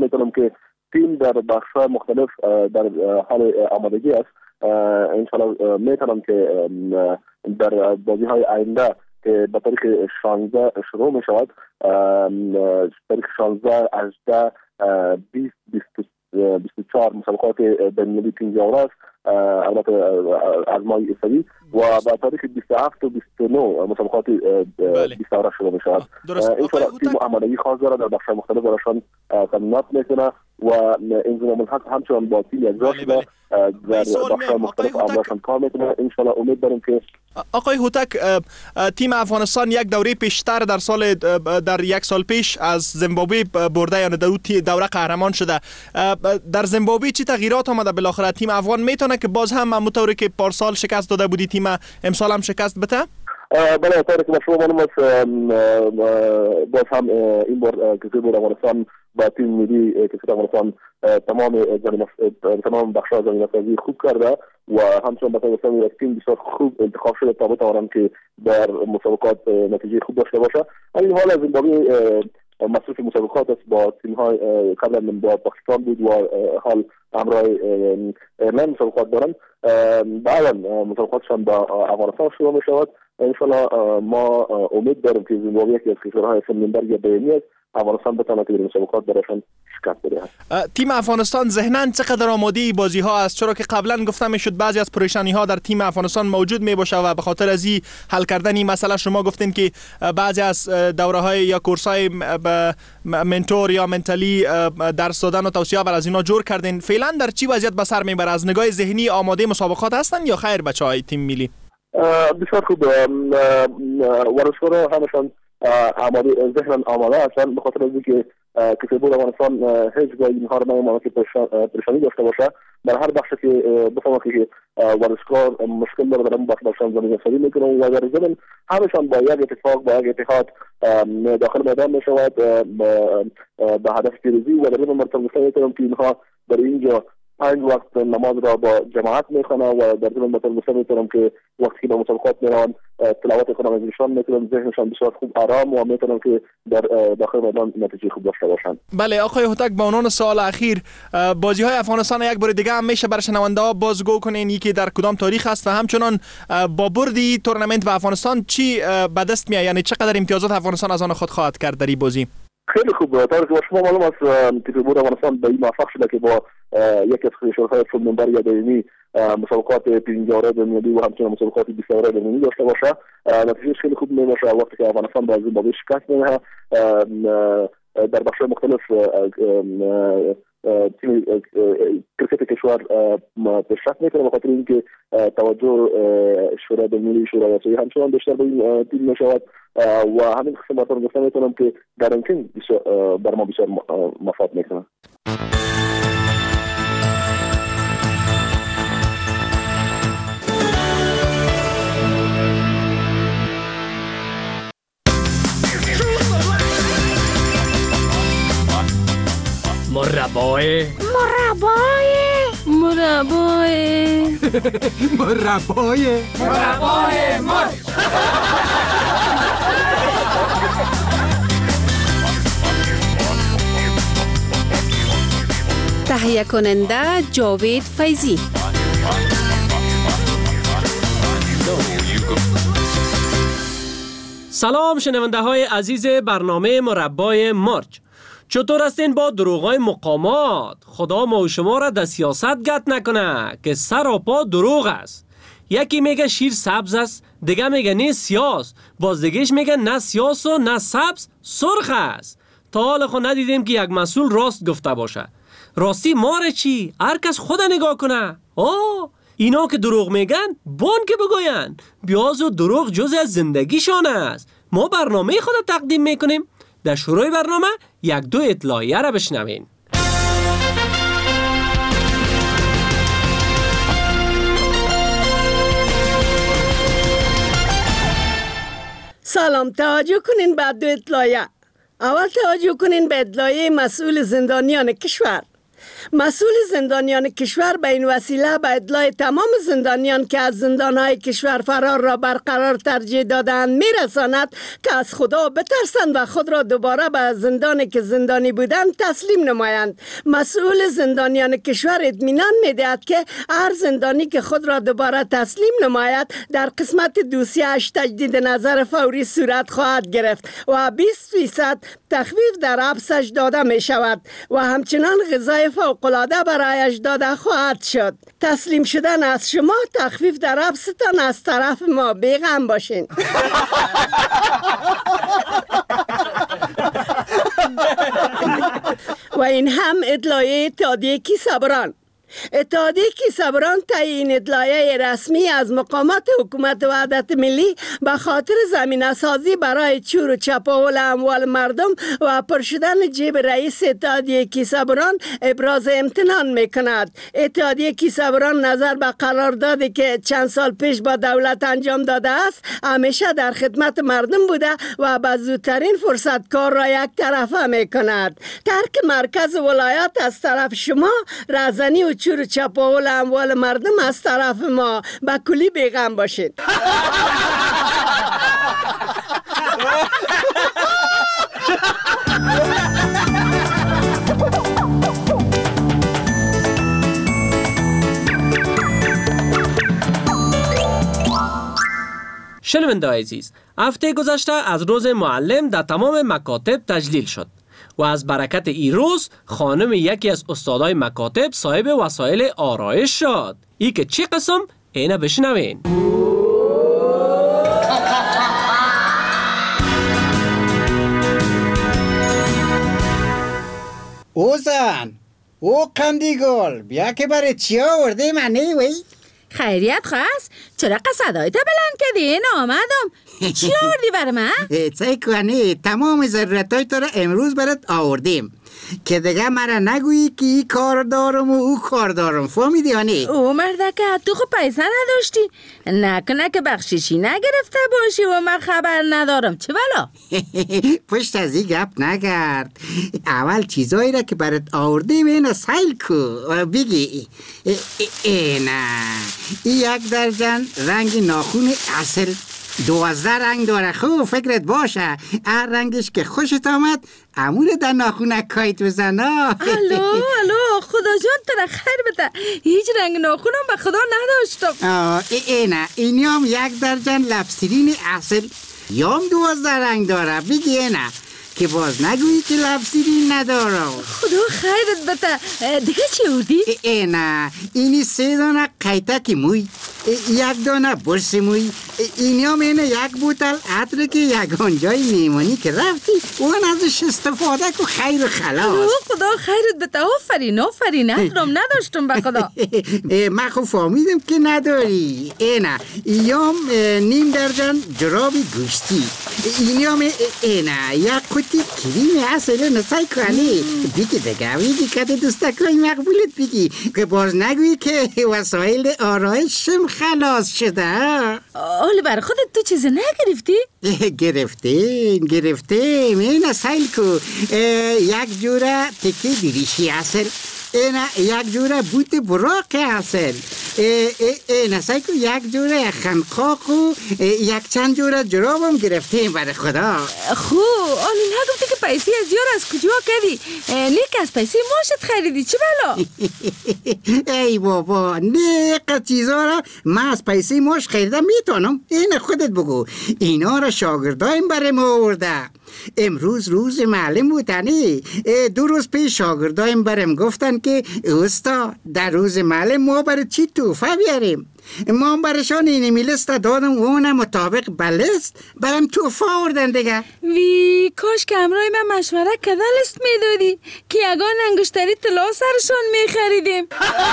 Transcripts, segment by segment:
میکنم که تیم در بخش‌های مختلف در حال آمادگی است. انشالله میتونم که در بازی‌های آینده که به تاریخ 16 شروع می شود، تاریخ 16 18 20 24 مسابقات بین‌المللی تیم جوره است، البته از ماه اسفند، و با تاریخ 27 و 29 مسابقات 20 دوره شروع می شود. این تیم آمادگی خاص دارد در بخش مختلف برایشان تمرینات میکنه و انضمام الحق همچنان با تیم اجرا شده در بخش مختلف آمادهشان کار میکنه. انشالله امید داریم که آقای هوتک، تیم افغانستان یک دوره پیشتر در یک سال پیش از زیمبابوه برده، یعنی در دوره قهرمان شده. در زیمبابوه چی تغییرات آمده؟ بالاخره تیم افغان میتونه که باز هم همونطوری که پارسال شکست داده بودی تیم امسال هم شکست بده؟ بله، طوری که شما معلوم است باز هم این بار کشور افغانستان با تیم ملی کشور افغانستان تمام بخش‌های زمین‌سازی خوب کرده و همچنین به طور کلی یک تیم بسیار خوب انتخاب شده تا بتوانند که در مسابقات نتیجه خوب داشته باشه. این حال از زیمبابوه مصروف مسابقات است، با تیم‌های قبلا با پاکستان بود و حال همراه ایرلند مسابقات دارند. بعدا مسابقاتشان با افغانستان شروع می شود. انشالله ما امید داریم که زیمبابوه یکی از کشورهای سمنبر یا بیرونی است، افغانستان بتونه که در مسابقات برایشان شکست بده. تیم افغانستان ذهناً چقدر آماده بازی ها است؟ چرا که قبلا گفتم میشد بعضی از پریشانی ها در تیم افغانستان موجود می باشه و به خاطر از این حل کردن این مسئله شما گفتین که بعضی از دوره های یا کورس های منتور یا منتالی درس دادن و توصیه بر از اینا جور کردین. فعلا در چی وضعیت به سر میبره؟ از نگاه ذهنی آماده مسابقات هستن یا خیر بچهای تیم ملی؟ بسیار خوب، ورزشکارها همشان ذهناً آماده هستند، به خاطر از اینکه کشور افغانستان هیچ گاه اینها رو نمی‌ماند که پریشانی داشته باشه. در هر بخشی که بفهمه که ورزشکار مشکل داره در اون بخششان زمین‌سازی میکنه و در ضمن همشان با یک اتفاق با یک اتحاد داخل میدان میشود به هدف پیروزی و در ضمن مرتبط میکنم که اینها در اینجا 5 وقت نماز را با جماعت میخوانه و در ضمن مطلب میتونم که وقتی به مسابقات میرن تلاوت کنم از ایشان میتونم ذهنشان بسیار خوب آرام و میتونم که در داخل میدان نتیجه خوب داشته باشند. بله آقای هوتک، با عنوان سوال اخیر، بازی های افغانستان یک بار دیگه هم میشه برای شنونده ها بازگو کنین یکی در کدام تاریخ است و همچنان با بردی تورنمنت به افغانستان چی به دست میاد، یعنی چقدر امتیازات افغانستان از آن خود خواهد کرد در این بازی؟ خیلی خوب، طوری که شما معلوم است کشور افغانستان به این موفق شده که با یکی از کشورهای سمنبر یا بیرونی مسابقات 5 جوره بین‌المللی و همچنین مسابقات 20 جوره بین‌المللی داشته باشه. نتیجهش خیلی خوب میباشه وقتی که افغانستان با زیمبابوه شکست میده. در بخش‌های مختلف تیم کرکت کشور پیشرفت میکنه به خاطر اینکه توجه شورای بین‌المللی شورای آسیایی همچنان بیشتر به این تیم میشود و همین قسمت رو گفتم میتونم که در رنکینگ بر ما بسیار مفاد میکنه. مربای مرچ. تهیه کننده جاوید فیضی. سلام شنونده های عزیز برنامه مربای مرچ. چطور هستین با دروغای مقامات؟ خدا ما و شما را در سیاست گت نکنه که سراپا دروغ است. یکی میگه شیر سبز است، دیگه میگه نه سیاس، باز دیگهش میگه نه سیاس و نه سبز سرخ است. تا حال خود ندیدیم که یک مسئول راست گفته باشه. راستی ماره چی؟ هر کس خود نگاه کنه. اینا که دروغ میگن بان که بگوین، بیاز و دروغ جزء از زندگیشان است. ما برنامه خود تقدیم میکنیم. در شروع برنامه 1-2 اطلاعیه را بشنوین. سلام، توجه کنین به 2 اطلاعیه. اول توجه کنین به اطلاعیه مسئول زندانیان کشور. مسئول زندانیان کشور به این وسیله به اطلاع تمام زندانیان که از زندانهای کشور فرار را برقرار ترجیح دادند میرساند که از خدا بترسند و خود را دوباره به زندانی که زندانی بودند تسلیم نمایند. مسئول زندانیان کشور اطمینان میدهد که هر زندانی که خود را دوباره تسلیم نماید در قسمت دوسیه‌اش تجدید نظر فوری صورت خواهد گرفت و 20% تخفیف در حبسش داده می شود و همچنان غذای فوق‌العاده برایش داده خواهد شد. تسلیم شدن از شما تخفیف در حبستان از طرف ما. بیغم باشین. و این هم اطلاعیه اتحادیه کیسه‌بران. اتحادیه کیسه‌بران طی این اطلاعیه رسمی از مقامات حکومت وحدت ملی به خاطر زمینه سازی برای چور و چپاول اموال مردم و پر شدن جیب رئیس اتحادیه کیسه‌بران ابراز امتنان میکند. اتحادیه کیسه‌بران نظر به قراردادی که چند سال پیش با دولت انجام داده است همیشه در خدمت مردم بوده و به زودترین فرصت کار را یک طرفه میکند. ترک مرکز ولایت از طرف شما، رهزنی و چور و چپاول اموال مردم از طرف ما. به کلی بیغم باشید. شنونده‌های عزیز، هفته گذشته از روز معلم در تمام مکاتب تجلیل شد و از برکت این روز خانم یکی از استادای مکاتب صاحب وسایل آرایش شد. ای که چی قسم؟ اینه بشنوین. او زن، او قندیگل، بیا که برای چی آورده منی وی؟ خیریت خواست؟ چرا صدای تا بلند کردی؟ آمدم. چی آوردی برای من؟ چه کنی؟ تمام ضرورتای تو را امروز برات آوردیم که دیگه مرا نگویی که ای کار دارم و او کار دارم. فهمیدی یا نه؟ او مردکه تو خب پیسه نداشتی؟ نکنه که بخششی نگرفته باشی و من خبر ندارم. چه بلا؟ پشت از این گپ نگرد. اول چیزایی را که برات آوردیم اینو سیل کو بگی. نه این 1 درجن رنگ ناخون اصل 12 رنگ داره. خوب فکرت باشه هر رنگش که خوشت آمد امونه در ناخونک کایت بزن. الو خدا جان تر خیر بده. هیچ رنگ ناخونم به خدا نداشتم. نه اینی هم 1 درجن لبسیرین اصل یام 12 رنگ داره. بگی نه که باز نگویی که لبسیرین ندارم. خدا خیرت بده. دیگه چی بودی؟ نه اینی 3 دانه قیتک موی، 1 دانه برس موی، اینی هم اینه 1 بوتل عطر که یگانجای میمانی که رفتی اون ازش استفاده که خیر و خلاص. خدا خیرت بده. آفرین عطرم نداشتم به خدا. من خب فهمیدم که نداری. نه ایام 1/2 درجن جرابی گوشتی، اینی هم نه 1 قوطی کریم اصل نسای کنی. بگی دیگه که دوستکای مقبولت بگی که باز نگویی که وسایل آرایشم خلاص شده. حالا برای خودت تو چیزی نگرفتی؟ گرفتیم این سیل کو 1 جوره تکی دریشی اصل، اینه 1 جوره بوت براق اصل، اینه سعی کو 1 جوره خنقاق و 1 چند جوره جرابم گرفتیم برای خدا. خو آنی نگفتی که پیسی از یار از کجا کردی؟ نیک از پیسی ماشت خریدی. چه بلا؟ ای بابا نیک چیزا را من از پیسی ماش خریدم میتونم. این خودت بگو. اینا را شاگردایم برای ما آورده. امروز روز معلم بودنی. 2 روز پیش شاگردایم برام گفتن که استاد در روز معلم ما برای چی تحفه بیاریم. ما برشان این میلست دادم و اون مطابق بلست برام تحفه آوردن دیگه. وی کاش که همراه من مشوره کده لست میدادی که یگان انگشتری طلا سرشان میخریدیم.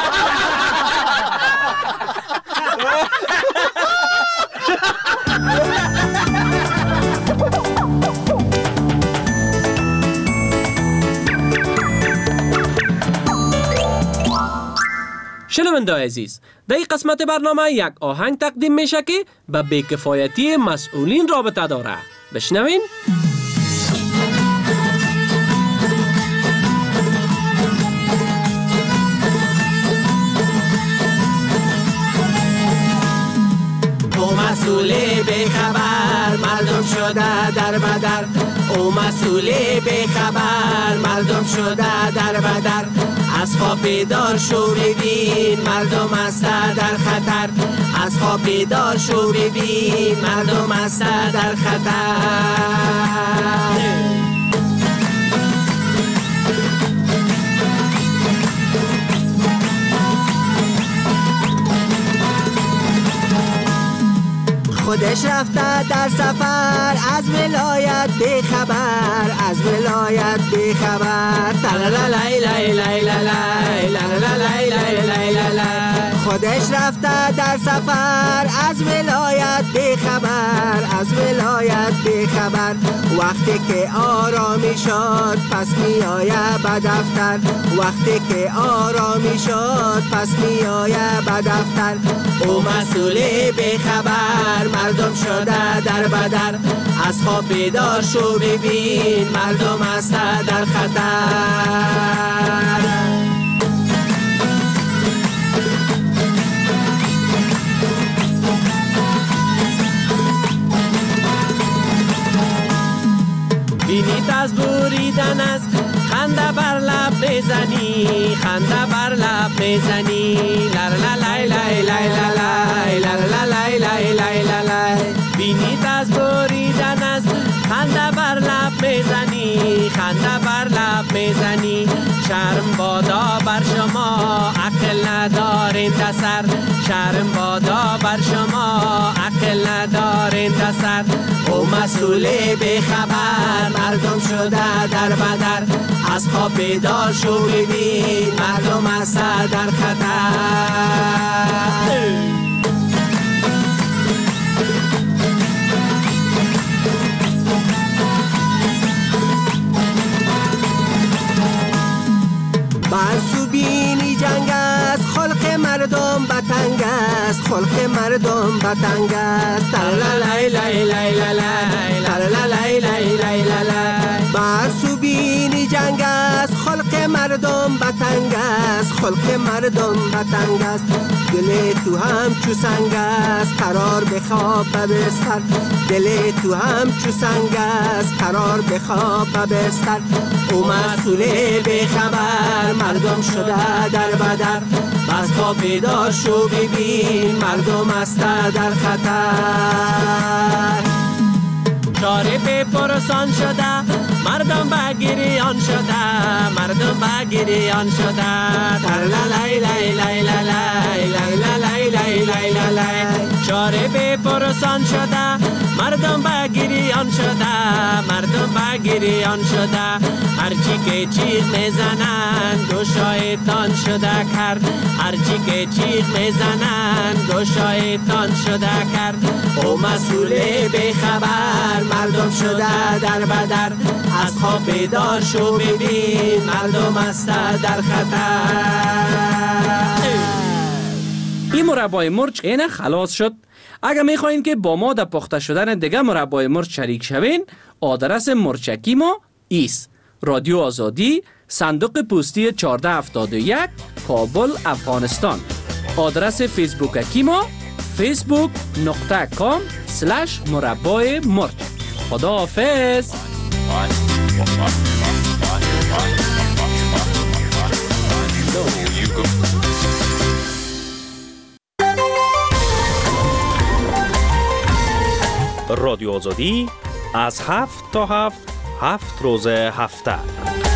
شنونده عزیز، در این قسمت برنامه یک آهنگ تقدیم میشه که به بی‌کفایتی مسئولین رابطه داره. بشنوین. او مسئول بخبر مردم شده در بدر از خواب بیدار شو ببین مردم است در خطر از خواب بیدار شو ببین مردم است در خطر خودش رفته در سفر از ولایت بخبر از ولایت بخبر خودش رفته در سفر از ولایت بخبر از ولایت بخبر وقتی که آرامی شد پس می آید به دفتر وقتی که آرامی شد پس می آید به دفتر او مسئول بخبر مردم شده در بدر از خواب بیدار شو ببین مردم است در خطر بینی از بریدن است خنده بر لب بزنی خنده بر لب بزنی لر لا لای لای لای لای لر لا لای لای لای لای بینی از بریدن است خنده بر لب بزنی خنده بر لب بزنی شرم بادا بر شما عقل ندارین سر شرم بادا بر شما عقل ندارین سر او مسئول بخبر مردم شده در بدر از خواب بیدار شو ببین مردم است در خطر برسو بینی جنگ است خلق مردم بتنگ است خلق مردم بتنگ است لای لای لای لای لای لای لای لای برسو بینی جنگ است خلق مردم بتنگ است خلق مردم بتنگ است دل تو هم چو سنگ است قرار بخواب بستر دل تو هم چو سنگ است قرار بخواب بستر او مسئول بخبر مردم شده در بدر بس خواب بیدار شو ببین مردم است در خطر چاره به پرسان شده مردم بگیریان شده مردم بگیریان شده در لای لای لای لای لای لای لای لای لای چاره به پرسان شده مردم بگیریان شده مردم بگیریان شده هرچی که چیغ میزنن گوشایتان شده کرد هرچی که چیغ میزنن گوشایتان شده کرد او مسئول بخبر مردم شده در بدر از خواب بیدار شو ببین مردم است در خطر این مربای مرچ اینه خلاص شد. اگر میخواین که با ما در پخته شدن دیگه مربای مرچ شریک شوین آدرس مرچکی ما ایست رادیو آزادی صندوق پستی 1471 کابل افغانستان آدرس فیسبوکی ما facebook.com/مربای مرچ خدا حافظ رادیو آزادی از 7 تا 7 روز هفته